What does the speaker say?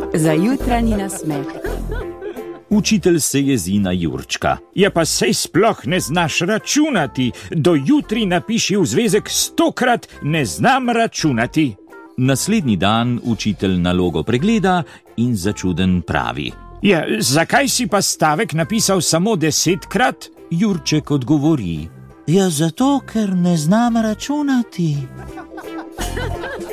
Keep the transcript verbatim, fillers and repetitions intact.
Za jutranji nasmeh. Učitelj se jezi na Jurčka. Ja, pa sej sploh ne znaš računati. Do jutri napiši v zvezek stokrat ne znam računati. Naslednji dan učitelj nalogo pregleda in začuden pravi: Ja, zakaj si pa stavek napisal samo desetkrat? Jurček odgovori: Ja, zato, ker ne znam računati.